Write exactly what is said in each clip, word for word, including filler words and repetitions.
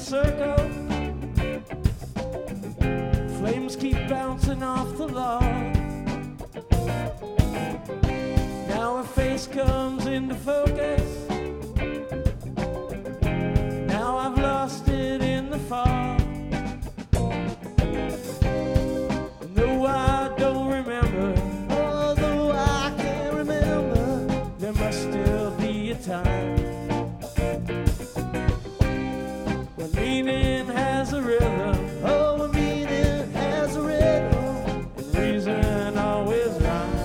circle. Flames keep bouncing off the log. Now her face comes into focus. Now I've lost it in the fog. No, I don't remember. Although I can't remember, there must still be a time when meaning has a rhythm. Oh, when meaning has a rhythm, and reason always rhymes.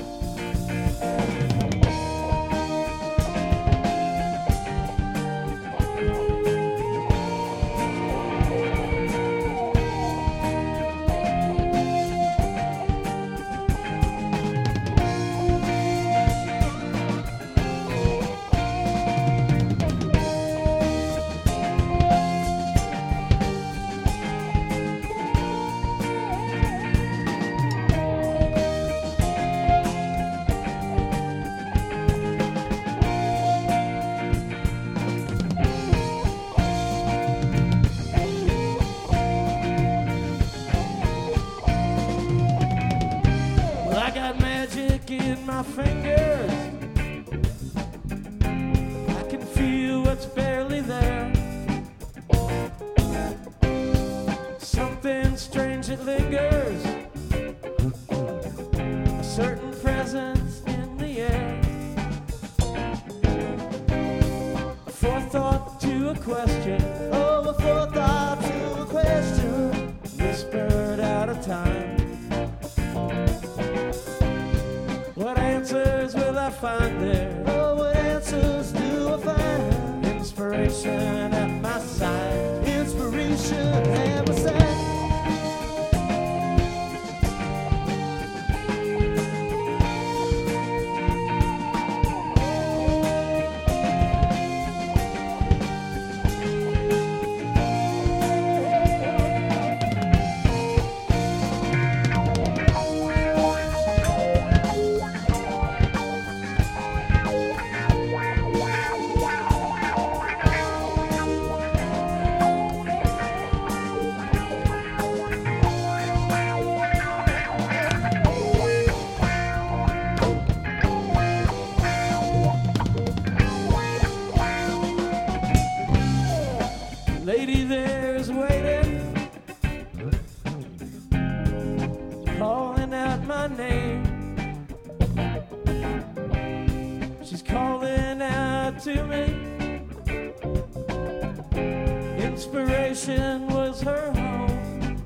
In my fingers, I can feel what's barely there. Something strange that lingers, a certain presence in the air. A forethought to a question, oh, a forethought to a question, whispered out of time. What answers will I find there? Oh, what answers do I find? Inspiration at my side. Inspiration at my side. Lady there's waiting, calling out my name. She's calling out to me. Inspiration was her home.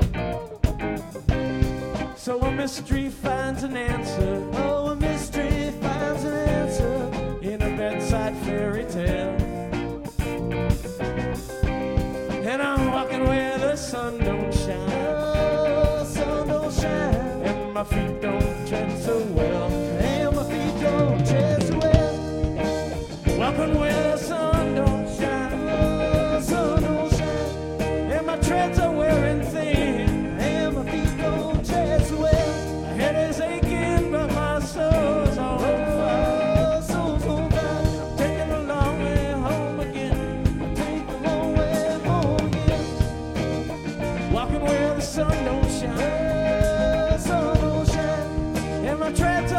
So a mystery finds an answer. Oh, a mystery finds an answer in a bedside fairy tale. And I'm walking where the sun don't shine. Oh, sun don't shine. And my feet don't tread so well. And my feet don't tread so well. Walking where the sun don't shine. Oh, sun don't shine. And my treads are wearing thin. And my feet don't tread so well. My head is aching, but my soul's all on fire. Oh, soul's on fire. I'm taking a long way home again. I'm taking a long way home. Walking where the sun don't shine, the sun don't shine, and my treads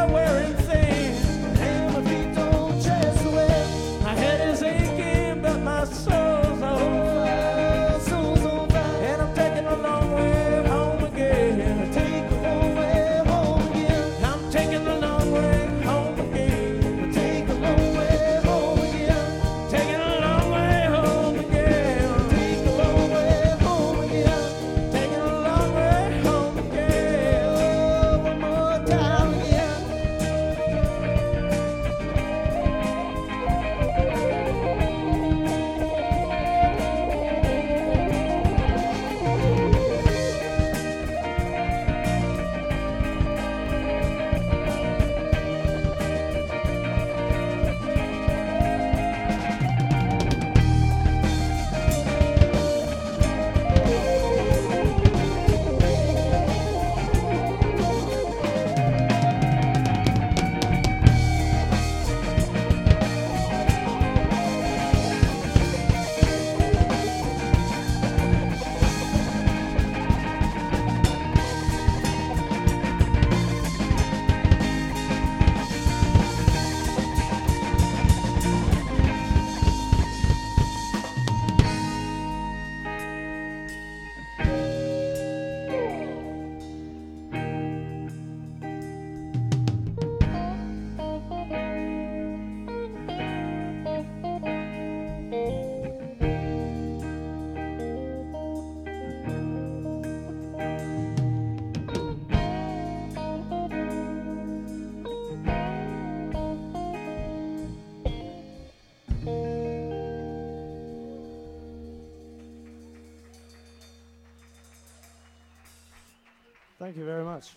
Thank you very much.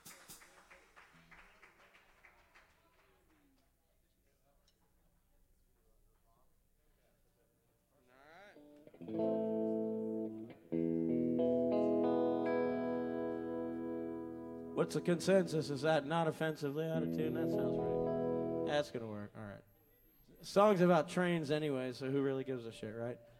What's the consensus? Is that not offensively out of tune? That sounds right. That's going to work. All right. Song's about trains anyway, so who really gives a shit, right?